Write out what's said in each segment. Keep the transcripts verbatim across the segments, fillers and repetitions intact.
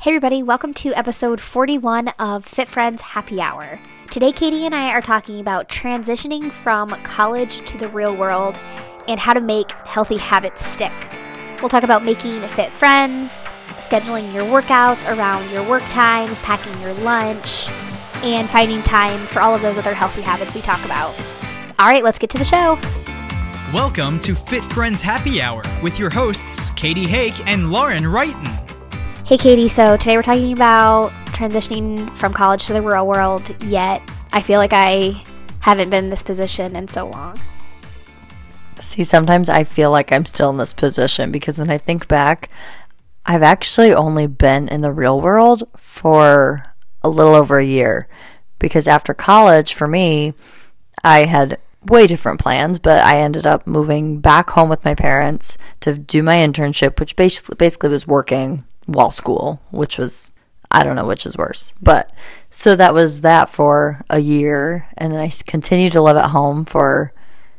Hey everybody, welcome to episode forty-one of Fit Friends Happy Hour. Today Katie and I are talking about transitioning from college to the real world and how to make healthy habits stick. We'll talk about making fit friends, scheduling your workouts around your work times, packing your lunch, and finding time for all of those other healthy habits we talk about. All right, let's get to the show. Welcome to Fit Friends Happy Hour with your hosts, Katie Hake and Lauren Wrighton. Hey Katie, so today we're talking about transitioning from college to the real world, yet I feel like I haven't been in this position in so long. See, sometimes I feel like I'm still in this position because when I think back, I've actually only been in the real world for a little over a year. Because after college, for me, I had way different plans, but I ended up moving back home with my parents to do my internship, which basically basically was working while school, which was, I don't know which is worse. But so that was that for a year. And then I continued to live at home for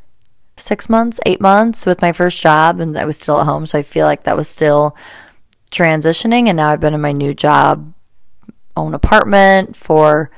six months, eight months with my first job. And I was still at home. So I feel like that was still transitioning. And now I've been in my new job, own apartment for,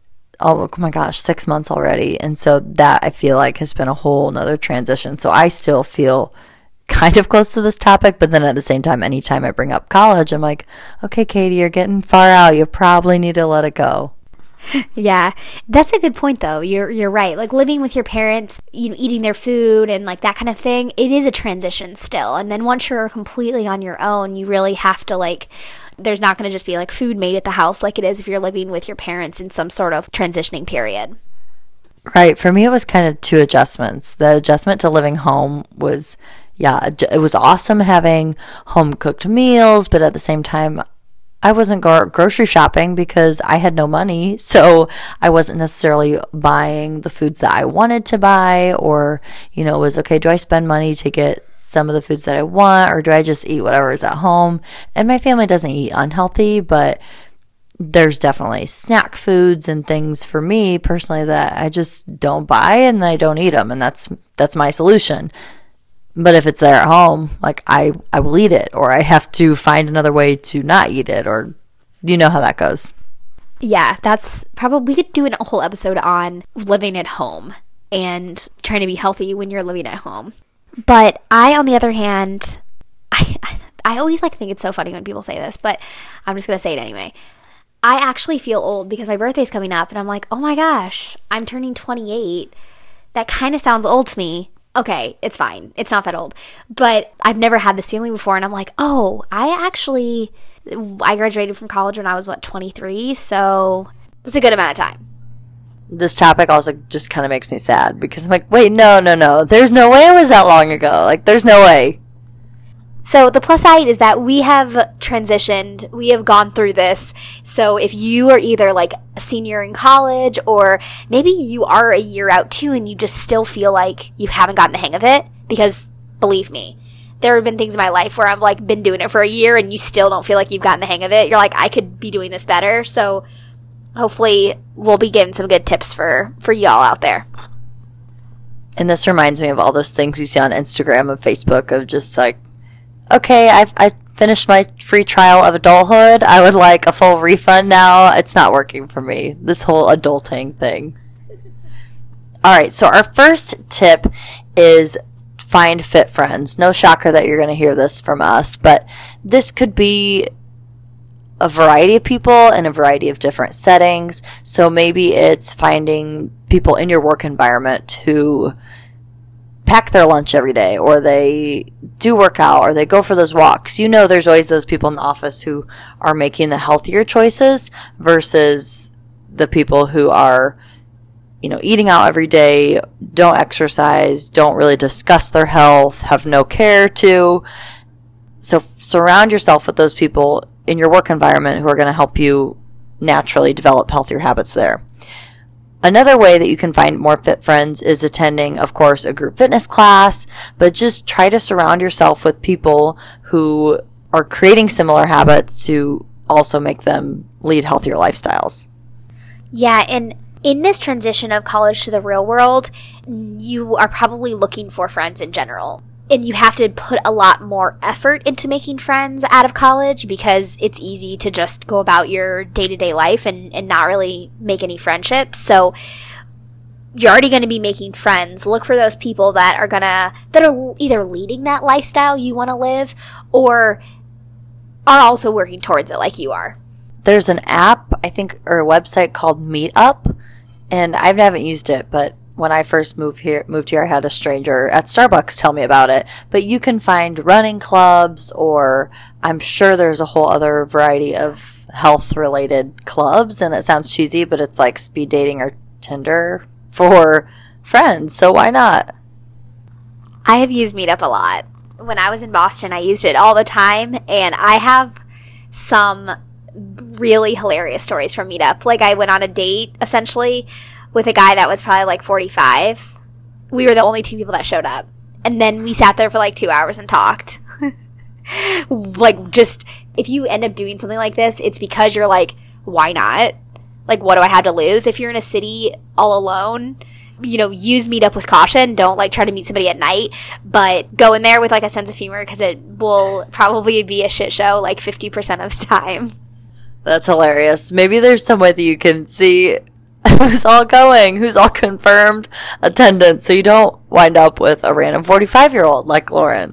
oh my gosh, six months already. And so that I feel like has been a whole nother transition. So I still feel kind of close to this topic, but then at the same time, anytime I bring up college, I'm like, okay, Katie, you're getting far out. You probably need to let it go. Yeah, that's a good point though. You're you're right. Like living with your parents, you know, eating their food and like that kind of thing, it is a transition still. And then once you're completely on your own, you really have to like, there's not going to just be like food made at the house like it is if you're living with your parents in some sort of transitioning period. Right. For me, it was kind of two adjustments. The adjustment to living home was, yeah, it was awesome having home cooked meals, but at the same time, I wasn't go- grocery shopping because I had no money. So I wasn't necessarily buying the foods that I wanted to buy, or, you know, it was okay, do I spend money to get some of the foods that I want, or do I just eat whatever is at home? And my family doesn't eat unhealthy, but there's definitely snack foods and things for me personally that I just don't buy and I don't eat them. And that's, that's my solution. But if it's there at home, like I, I will eat it, or I have to find another way to not eat it, or you know how that goes. Yeah, that's probably, we could do a whole episode on living at home and trying to be healthy when you're living at home. But I, on the other hand, I, I always like think it's so funny when people say this, but I'm just going to say it anyway. I actually feel old because my birthday's coming up and I'm like, oh my gosh, I'm turning twenty-eight. That kind of sounds old to me. Okay, it's fine. It's not that old. But I've never had this feeling before, and I'm like, oh, I actually, I graduated from college when I was, what, twenty-three? So that's a good amount of time. This topic also just kind of makes me sad because I'm like, wait, no, no, no. There's no way it was that long ago. Like, there's no way. So the plus side is that we have transitioned, we have gone through this. So if you are either like a senior in college, or maybe you are a year out too and you just still feel like you haven't gotten the hang of it, because believe me, there have been things in my life where I've like been doing it for a year and you still don't feel like you've gotten the hang of it. You're like, I could be doing this better. So hopefully we'll be giving some good tips for, for y'all out there. And this reminds me of all those things you see on Instagram and Facebook of just like, okay, I've I finished my free trial of adulthood. I would like a full refund now. It's not working for me, this whole adulting thing. All right, so our first tip is find fit friends. No shocker that you're going to hear this from us, but this could be a variety of people in a variety of different settings. So maybe it's finding people in your work environment who pack their lunch every day, or they do work out, or they go for those walks. You know, there's always those people in the office who are making the healthier choices versus the people who are, you know, eating out every day, don't exercise, don't really discuss their health, have no care to. So surround yourself with those people in your work environment who are going to help you naturally develop healthier habits there. Another way that you can find more fit friends is attending, of course, a group fitness class, but just try to surround yourself with people who are creating similar habits to also make them lead healthier lifestyles. Yeah, and in this transition of college to the real world, you are probably looking for friends in general. and you have to put a lot more effort into making friends out of college because it's easy to just go about your day-to-day life and, and not really make any friendships. So you're already going to be making friends. Look for those people that are going to, that are either leading that lifestyle you want to live or are also working towards it like you are. There's an app, I think, or a website called Meetup, and I haven't used it, but when I first moved here, moved here, I had a stranger at Starbucks tell me about it. But you can find running clubs, or I'm sure there's a whole other variety of health-related clubs, and it sounds cheesy, but it's like speed dating or Tinder for friends, so why not? I have used Meetup a lot. When I was in Boston, I used it all the time, and I have some really hilarious stories from Meetup. Like, I went on a date, essentially, with a guy that was probably like forty-five. We were the only two people that showed up. And then we sat there for like two hours and talked. Like, just, if you end up doing something like this, it's because you're like, why not? Like, what do I have to lose? If you're in a city all alone, you know, use Meetup with caution. Don't, like, try to meet somebody at night. But go in there with, like, a sense of humor because it will probably be a shit show, like, fifty percent of the time. That's hilarious. Maybe there's some way that you can see who's all going, who's all confirmed attendance, so you don't wind up with a random forty-five-year-old like Lauren.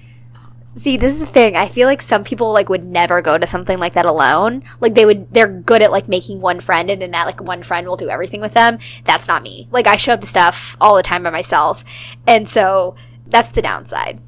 See, this is the thing. I feel like some people, like, would never go to something like that alone. Like, they would, they're good at, like, making one friend, and then that, like, one friend will do everything with them. That's not me. Like, I show up to stuff all the time by myself, and so that's the downside.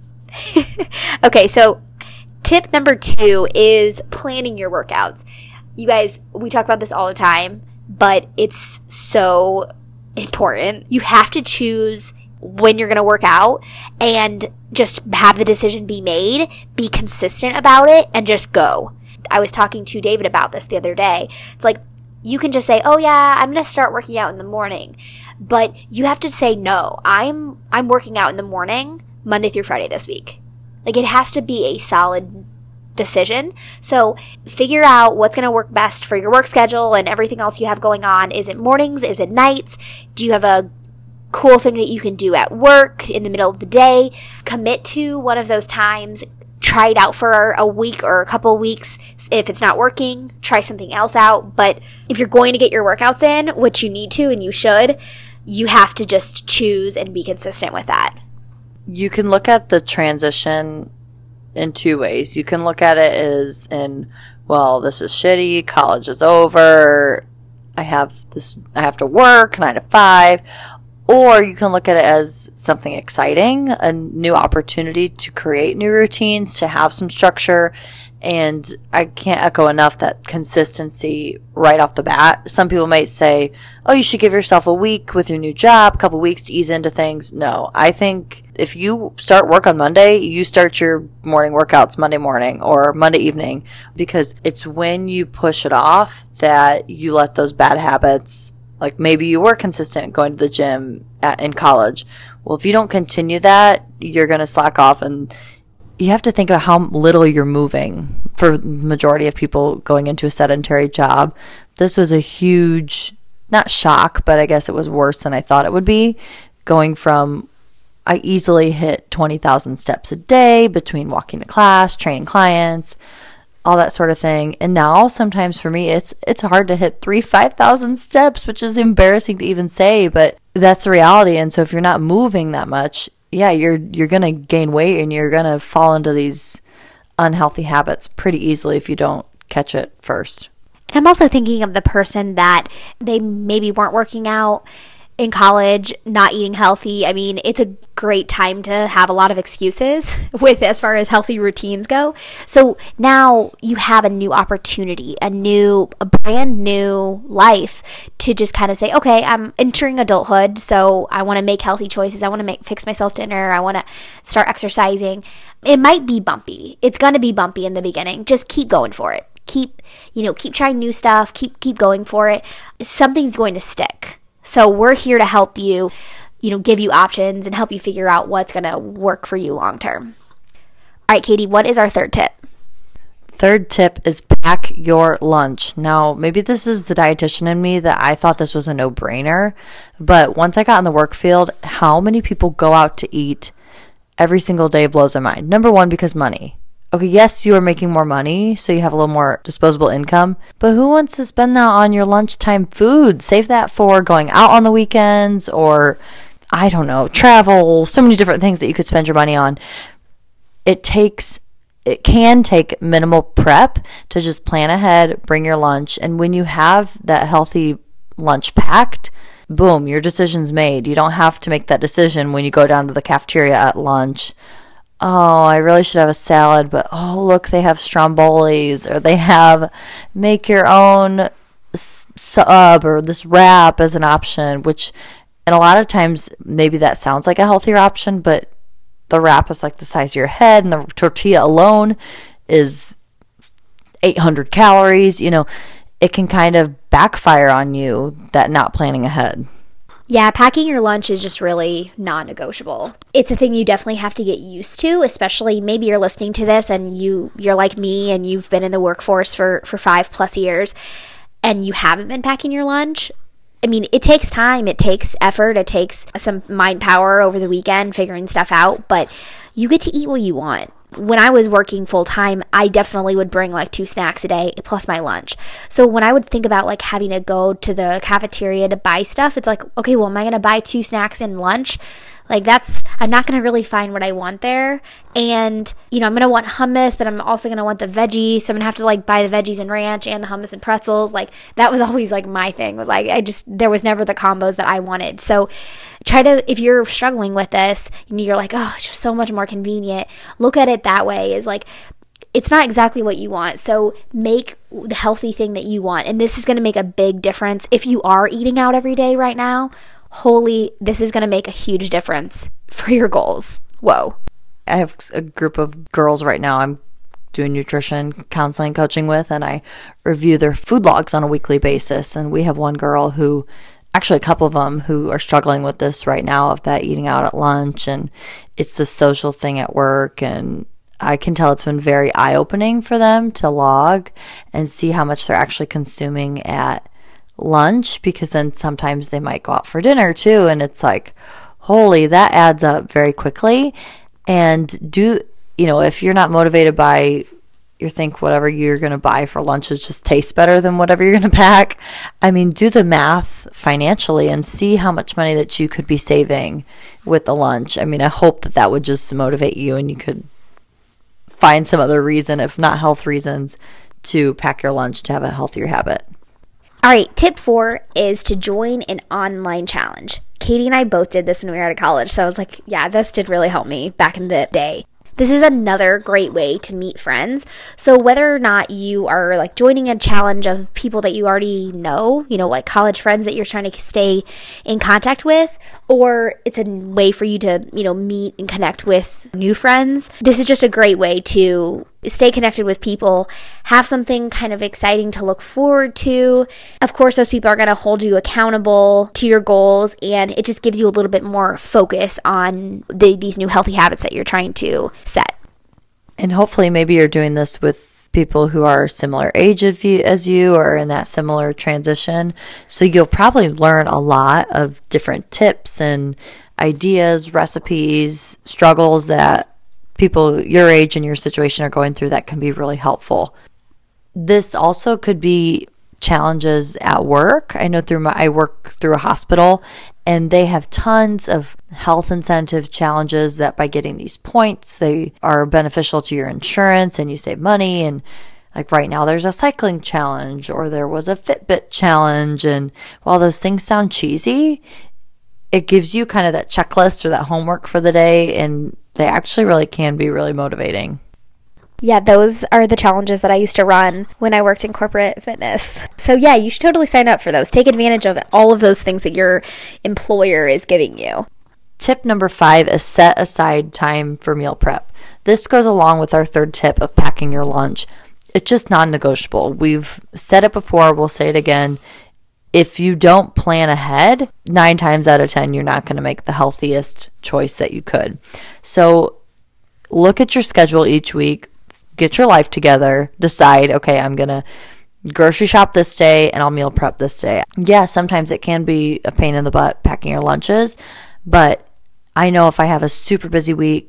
Okay, so tip number two is planning your workouts. You guys, we talk about this all the time, but it's so important. You have to choose when you're going to work out and just have the decision be made, be consistent about it, and just go. I was talking to David about this the other day. It's like, you can just say, oh yeah, I'm going to start working out in the morning. But you have to say, no, I'm I'm working out in the morning, Monday through Friday this week. Like, it has to be a solid decision. So figure out what's going to work best for your work schedule and everything else you have going on. Is it mornings? Is it nights? Do you have a cool thing that you can do at work in the middle of the day? Commit to one of those times. Try it out for a week or a couple weeks. If it's not working, try something else out. But if you're going to get your workouts in, which you need to and you should, you have to just choose and be consistent with that. You can look at the transition in two ways. You can look at it as in, well, this is shitty, college is over, I have this, I have to work nine to five. Or you can look at it as something exciting, a new opportunity to create new routines, to have some structure. And I can't echo enough that consistency right off the bat. Some people might say, oh, you should give yourself a week with your new job, a couple weeks to ease into things. No, I think if you start work on Monday, you start your morning workouts Monday morning or Monday evening, because it's when you push it off that you let those bad habits, like maybe you were consistent going to the gym at, in college. Well, if you don't continue that, you're going to slack off, and you have to think about how little you're moving. For the majority of people going into a sedentary job, this was a huge, not shock, but I guess it was worse than I thought it would be. Going from, I easily hit twenty thousand steps a day between walking to class, training clients, all that sort of thing. And now sometimes for me, it's it's hard to hit three, five thousand steps, which is embarrassing to even say, but that's the reality. And so if you're not moving that much, yeah, you're you're going to gain weight and you're going to fall into these unhealthy habits pretty easily if you don't catch it first. And I'm also thinking of the person that they maybe weren't working out in college, not eating healthy. I mean, it's a great time to have a lot of excuses with as far as healthy routines go. So now you have a new opportunity, a new, a brand new life to just kind of say, okay, I'm entering adulthood, so I want to make healthy choices. I want to make fix myself dinner. I want to start exercising. It might be bumpy. It's going to be bumpy in the beginning. Just keep going for it. Keep, you know, keep trying new stuff. Keep, keep going for it. Something's going to stick. So we're here to help you, you know, give you options and help you figure out what's going to work for you long term. All right, Katie, what is our third tip? Third tip is pack your lunch. Now, maybe this is the dietitian in me that I thought this was a no-brainer, but once I got in the work field, how many people go out to eat every single day blows my mind. Number one, because money. Okay, yes, you are making more money, so you have a little more disposable income, but who wants to spend that on your lunchtime food? Save that for going out on the weekends or, I don't know, travel, so many different things that you could spend your money on. It takes, it can take minimal prep to just plan ahead, bring your lunch, and when you have that healthy lunch packed, boom, your decision's made. You don't have to make that decision when you go down to the cafeteria at lunch. Oh, I really should have a salad, but oh, look, they have strombolis, or they have make your own sub or this wrap as an option, which, and a lot of times maybe that sounds like a healthier option, but the wrap is like the size of your head, and the tortilla alone is eight hundred calories. You know, it can kind of backfire on you, that not planning ahead. Yeah, packing your lunch is just really non-negotiable. It's a thing you definitely have to get used to, especially maybe you're listening to this and you, you're like me and you've been in the workforce for, for five plus years and you haven't been packing your lunch. I mean, it takes time, it takes effort, it takes some mind power over the weekend figuring stuff out, but you get to eat what you want. When I was working full time, I definitely would bring like two snacks a day plus my lunch. So when I would think about like having to go to the cafeteria to buy stuff, it's like, okay, well, am I going to buy two snacks and lunch? Like that's, I'm not going to really find what I want there. And, you know, I'm going to want hummus, but I'm also going to want the veggies. So I'm going to have to like buy the veggies and ranch and the hummus and pretzels. Like that was always like my thing, was like, I just, there was never the combos that I wanted. So try to, if you're struggling with this and you're like, oh, it's just so much more convenient, look at it that way, is like, it's not exactly what you want. So make the healthy thing that you want. And this is going to make a big difference. If you are eating out every day right now, holy, this is going to make a huge difference for your goals. Whoa. I have a group of girls right now I'm doing nutrition counseling coaching with, and I review their food logs on a weekly basis. And we have one girl who, actually a couple of them, who are struggling with this right now, of that eating out at lunch, and it's the social thing at work. And I can tell it's been very eye-opening for them to log and see how much they're actually consuming at lunch, because then sometimes they might go out for dinner too, and it's like, holy, that adds up very quickly. And do, you know, if you're not motivated by, you think whatever you're going to buy for lunches just tastes better than whatever you're going to pack, I mean, do the math financially and see how much money that you could be saving with the lunch. I mean, I hope that that would just motivate you and you could find some other reason, if not health reasons, to pack your lunch to have a healthier habit. All right, tip four is to join an online challenge. Katie and I both did this when we were out of college, so I was like, yeah, this did really help me back in the day. This is another great way to meet friends. So whether or not you are like joining a challenge of people that you already know, you know, like college friends that you're trying to stay in contact with, or it's a way for you to, you know, meet and connect with new friends, this is just a great way to stay connected with people, have something kind of exciting to look forward to. Of course, those people are going to hold you accountable to your goals, and it just gives you a little bit more focus on the, these new healthy habits that you're trying to set. And hopefully maybe you're doing this with people who are similar age of you, as you, or in that similar transition. So you'll probably learn a lot of different tips and ideas, recipes, struggles that people your age and your situation are going through that can be really helpful. This also could be challenges at work. I know through my, I work through a hospital, and they have tons of health incentive challenges that by getting these points, they are beneficial to your insurance and you save money. And like right now there's a cycling challenge, or there was a Fitbit challenge. And while those things sound cheesy, it gives you kind of that checklist or that homework for the day, and they actually really can be really motivating. Yeah, those are the challenges that I used to run when I worked in corporate fitness. So yeah, you should totally sign up for those. Take advantage of all of those things that your employer is giving you. Tip number five is set aside time for meal prep. This goes along with our third tip of packing your lunch. It's just non-negotiable. We've said it before, we'll say it again. If you don't plan ahead, nine times out of ten, you're not going to make the healthiest choice that you could. So look at your schedule each week, get your life together, decide, okay, I'm going to grocery shop this day and I'll meal prep this day. Yeah, sometimes it can be a pain in the butt packing your lunches, but I know if I have a super busy week,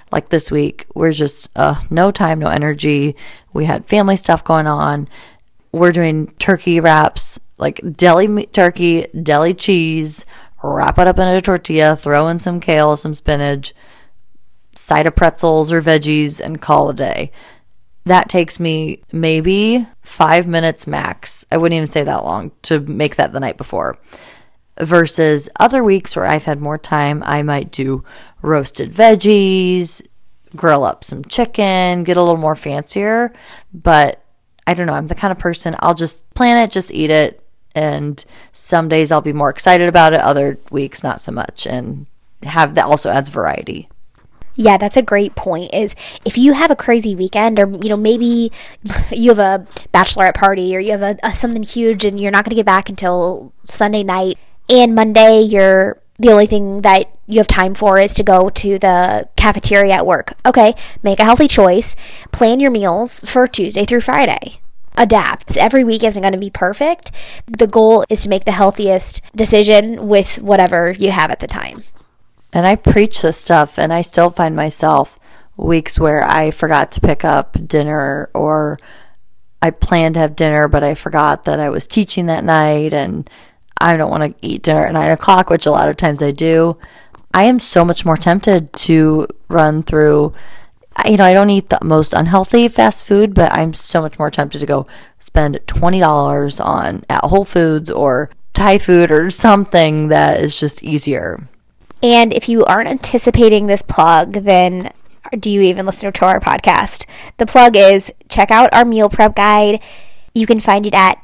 like this week, we're just uh, no time, no energy. We had family stuff going on. We're doing turkey wraps, like deli meat turkey, deli cheese, wrap it up in a tortilla, throw in some kale, some spinach, side of pretzels or veggies, and call it a day. That takes me maybe five minutes max. I wouldn't even say that long to make that the night before. Versus other weeks where I've had more time, I might do roasted veggies, grill up some chicken, get a little more fancier. But I don't know, I'm the kind of person, I'll just plan it, just eat it. And some days I'll be more excited about it, other weeks not so much. And have that also adds variety. Yeah, that's a great point, is if you have a crazy weekend, or, you know, maybe you have a bachelorette party, or you have a, a something huge and you're not going to get back until Sunday night, and Monday you're the only thing that you have time for is to go to the cafeteria at work. Okay, make a healthy choice. Plan your meals for Tuesday through Friday. Adapt. Every week isn't going to be perfect. The goal is to make the healthiest decision with whatever you have at the time. And I preach this stuff, and I still find myself weeks where I forgot to pick up dinner, or I planned to have dinner, but I forgot that I was teaching that night, and I don't want to eat dinner at nine o'clock, which a lot of times I do. I am so much more tempted to run through, you know, I don't eat the most unhealthy fast food, but I'm so much more tempted to go spend twenty dollars on at Whole Foods or Thai food or something that is just easier. And if you aren't anticipating this plug, then do you even listen to our podcast? The plug is check out our meal prep guide. You can find it at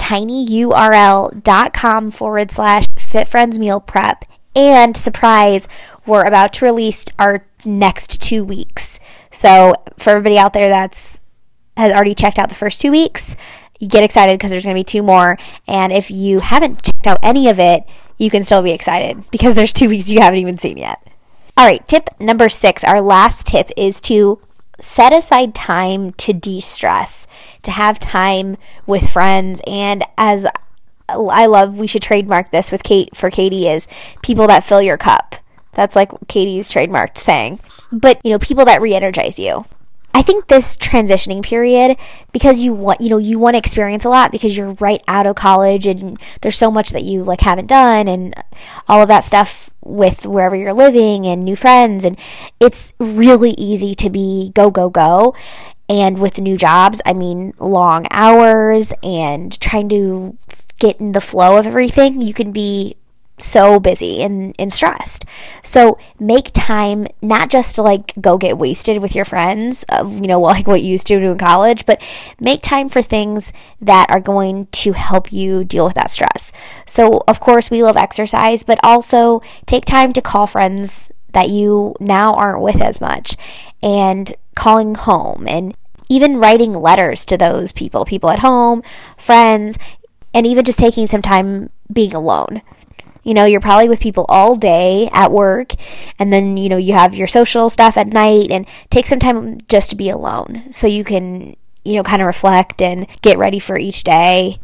tinyurl.com forward slash FitFriends Meal Prep. And surprise, we're about to release our next two weeks. So for everybody out there that's has already checked out the first two weeks, you get excited because there's going to be two more. And if you haven't checked out any of it, you can still be excited because there's two weeks you haven't even seen yet. All right, tip number six, our last tip, is to set aside time to de-stress, to have time with friends. And as I love, we should trademark this with Kate for Katie, is people that fill your cup. That's like Katie's trademarked thing. But, you know, people that re-energize you. I think this transitioning period, because you want, you know, you want to experience a lot because you're right out of college and there's so much that you like haven't done and all of that stuff with wherever you're living and new friends. And it's really easy to be go, go, go. And with new jobs, I mean, long hours and trying to get in the flow of everything, you can be so busy and, and stressed. So make time not just to like go get wasted with your friends, uh, you know, like what you used to do in college, but make time for things that are going to help you deal with that stress. So of course we love exercise, but also take time to call friends that you now aren't with as much, and calling home, and even writing letters to those people, people at home, friends, and even just taking some time being alone. You know, you're probably with people all day at work, and then, you know, you have your social stuff at night, and take some time just to be alone so you can, you know, kind of reflect and get ready for each day.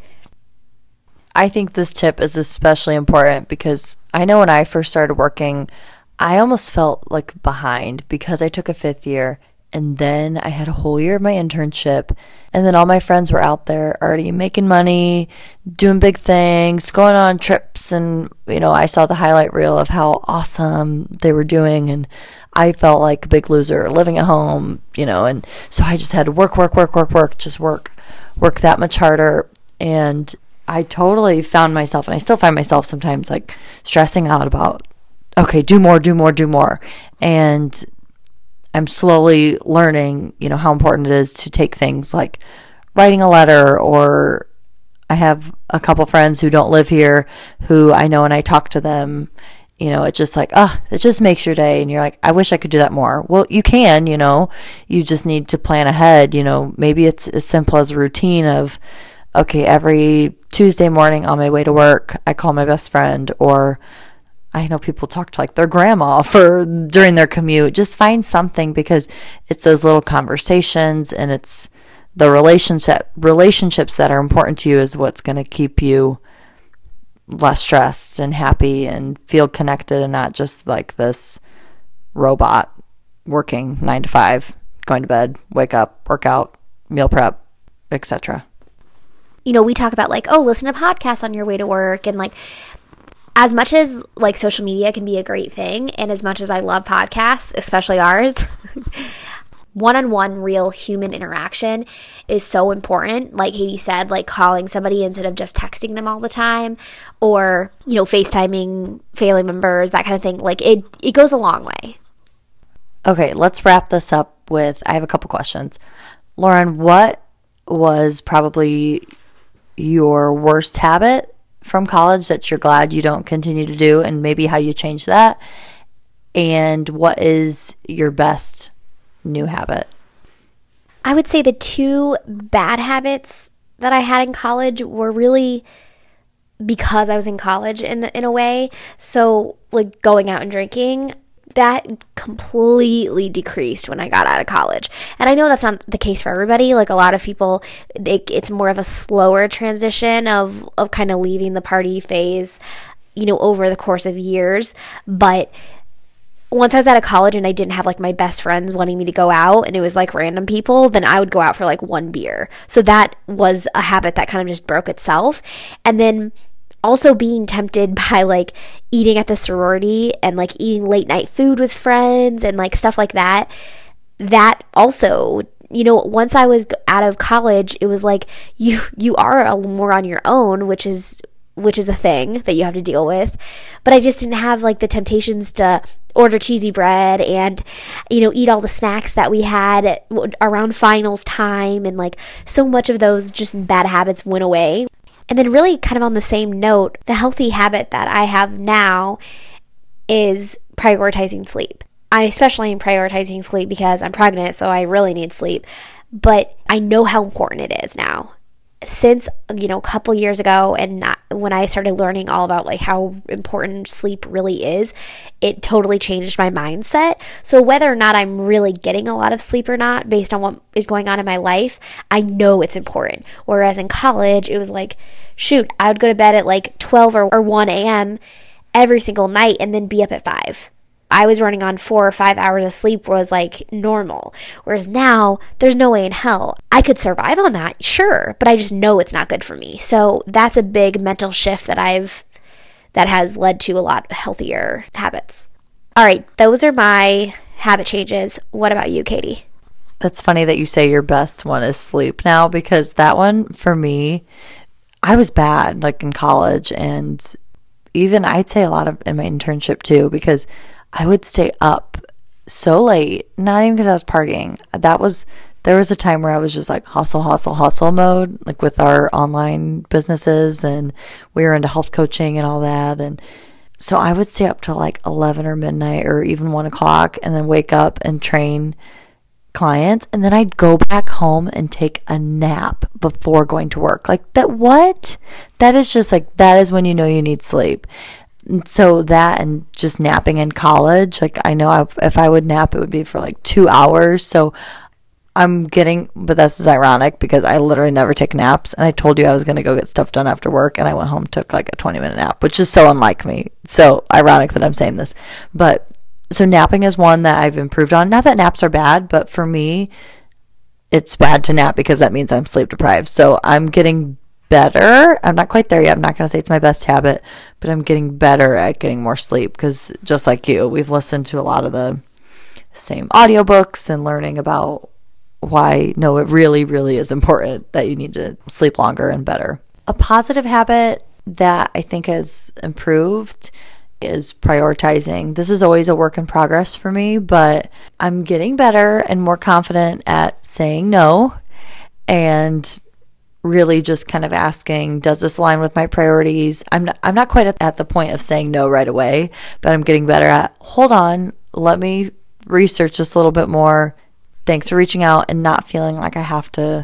I think this tip is especially important because I know when I first started working, I almost felt like behind because I took a fifth year. And then I had a whole year of my internship. And then all my friends were out there already making money, doing big things, going on trips. And, you know, I saw the highlight reel of how awesome they were doing. And I felt like a big loser living at home, you know. And so I just had to work, work, work, work, work, just work, work that much harder. And I totally found myself, and I still find myself sometimes like stressing out about, okay, do more, do more, do more. And I'm slowly learning, you know, how important it is to take things like writing a letter, or I have a couple friends who don't live here who I know when I talk to them, you know, it just like, ah, oh, it just makes your day. And you're like, I wish I could do that more. Well, you can, you know, you just need to plan ahead. You know, maybe it's as simple as a routine of, okay, every Tuesday morning on my way to work, I call my best friend, or I know people talk to like their grandma for during their commute. Just find something, because it's those little conversations and it's the relationship relationships that are important to you is what's going to keep you less stressed and happy and feel connected, and not just like this robot working nine to five, going to bed, wake up, work out, meal prep, et cetera. You know, we talk about like, oh, listen to podcasts on your way to work. And like, as much as like social media can be a great thing, and as much as I love podcasts, especially ours, one-on-one real human interaction is so important. Like Katie said, like calling somebody instead of just texting them all the time, or, you know, FaceTiming family members, that kind of thing. Like it, it goes a long way. Okay, let's wrap this up with, I have a couple questions. Lauren, what was probably your worst habit from college that you're glad you don't continue to do, and maybe how you changed that? And what is your best new habit? I would say the two bad habits that I had in college were really because I was in college in in a way. So like going out and drinking, that completely decreased when I got out of college. And I know that's not the case for everybody. Like a lot of people, they, it's more of a slower transition of, of kind of leaving the party phase, you know, over the course of years. But once I was out of college and I didn't have like my best friends wanting me to go out, and it was like random people, then I would go out for like one beer. So that was a habit that kind of just broke itself. And then also being tempted by like eating at the sorority and like eating late night food with friends and like stuff like that. That also, you know, once I was out of college, it was like you you are a little more on your own, which is which is a thing that you have to deal with. But I just didn't have like the temptations to order cheesy bread and, you know, eat all the snacks that we had around finals time, and like so much of those just bad habits went away. And then really kind of on the same note, the healthy habit that I have now is prioritizing sleep. I especially am prioritizing sleep because I'm pregnant, so I really need sleep. But I know how important it is now. Since, you know, a couple years ago, and not, when I started learning all about like how important sleep really is, it totally changed my mindset. So whether or not I'm really getting a lot of sleep or not, based on what is going on in my life, I know it's important. Whereas in college, it was like, shoot, I would go to bed at like twelve or, or one a.m. every single night and then be up at five. I was running on four or five hours of sleep was like normal. Whereas now, there's no way in hell. I could survive on that, sure, but I just know it's not good for me. So that's a big mental shift that I've, that has led to a lot healthier habits. All right, those are my habit changes. What about you, Katie? That's funny that you say your best one is sleep now, because that one for me, I was bad like in college, and even I'd say a lot of in my internship too, because I would stay up so late, not even because I was partying. That was, there was a time where I was just like hustle, hustle, hustle mode, like with our online businesses, and we were into health coaching and all that. And so I would stay up till like eleven or midnight or even one o'clock, and then wake up and train clients. And then I'd go back home and take a nap before going to work. Like that, what? That is just like, that is when you know you need sleep. So that, and just napping in college, like I know I've, if I would nap, it would be for like two hours. So I'm getting, but this is ironic because I literally never take naps. And I told you I was going to go get stuff done after work, and I went home, took like a twenty minute nap, which is so unlike me. So ironic that I'm saying this. But so napping is one that I've improved on. Not that naps are bad, but for me, it's bad to nap because that means I'm sleep deprived. So I'm getting better. I'm not quite there yet. I'm not going to say it's my best habit, but I'm getting better at getting more sleep, because just like you, we've listened to a lot of the same audiobooks and learning about why, no, it really, really is important that you need to sleep longer and better. A positive habit that I think has improved is prioritizing. This is always a work in progress for me, but I'm getting better and more confident at saying no, and really just kind of asking, does this align with my priorities? I'm not, I'm not quite at, at the point of saying no right away, but I'm getting better at, hold on, let me research this a little bit more. Thanks for reaching out, and not feeling like I have to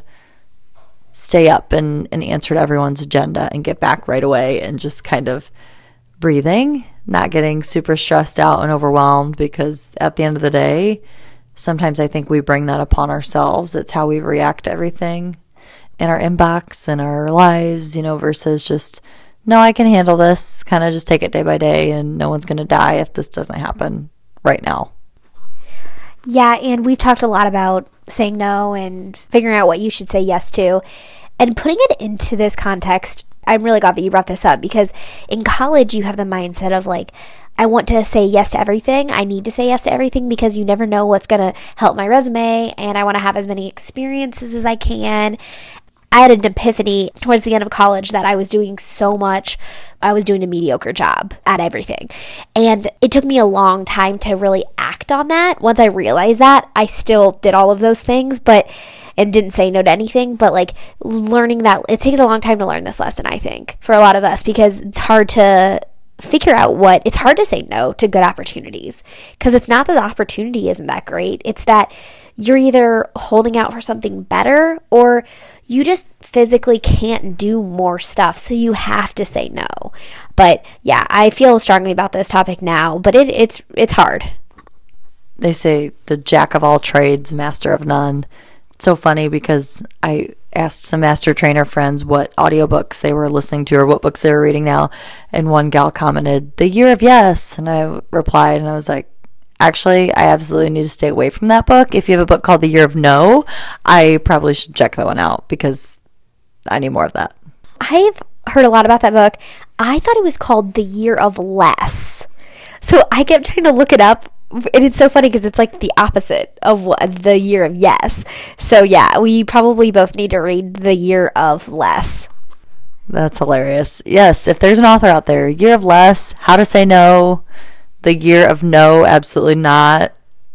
stay up and, and answer to everyone's agenda and get back right away, and just kind of breathing, not getting super stressed out and overwhelmed, because at the end of the day, sometimes I think we bring that upon ourselves. It's how we react to everything in our inbox and our lives, you know, versus just, no, I can handle this, kind of just take it day by day, and no one's going to die if this doesn't happen right now. Yeah, and we've talked a lot about saying no and figuring out what you should say yes to. And putting it into this context, I'm really glad that you brought this up, because in college you have the mindset of like, I want to say yes to everything. I need to say yes to everything because you never know what's going to help my resume, and I want to have as many experiences as I can. I had an epiphany towards the end of college that I was doing so much. I was doing a mediocre job at everything. And it took me a long time to really act on that. Once I realized that, I still did all of those things, but and didn't say no to anything. But like learning that, it takes a long time to learn this lesson, I think, for a lot of us, because it's hard to figure out what, it's hard to say no to good opportunities, because it's not that the opportunity isn't that great. It's that you're either holding out for something better or you just physically can't do more stuff. So you have to say no. But yeah, I feel strongly about this topic now, but it, it's, it's hard. They say the jack of all trades, master of none. It's so funny because I asked some master trainer friends what audiobooks they were listening to or what books they were reading now, and one gal commented, "The Year of Yes," and I replied and I was like, actually, I absolutely need to stay away from that book. If you have a book called The Year of No, I probably should check that one out because I need more of that. I've heard a lot about that book. I thought it was called The Year of Less. So I kept trying to look it up, and it's so funny because it's like the opposite of what, The Year of Yes. So yeah, we probably both need to read The Year of Less. That's hilarious. Yes, if there's an author out there, Year of Less, How to Say No, The Year of No, Absolutely Not,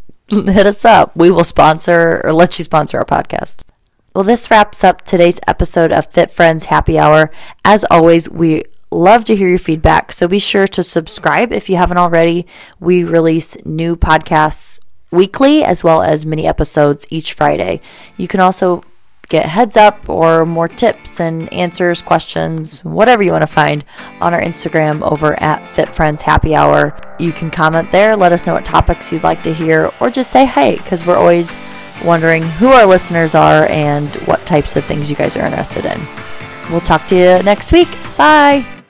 hit us up. We will sponsor or let you sponsor our podcast. Well, this wraps up today's episode of Fit Friends Happy Hour. As always, we love to hear your feedback, so be sure to subscribe if you haven't already. We release new podcasts weekly as well as mini episodes each Friday. You can also get heads up or more tips and answers, questions, whatever you want to find on our Instagram over at Fit Friends Happy Hour. You can comment there, let us know what topics you'd like to hear, or just say hey, because we're always wondering who our listeners are and what types of things you guys are interested in. We'll talk to you next week. Bye.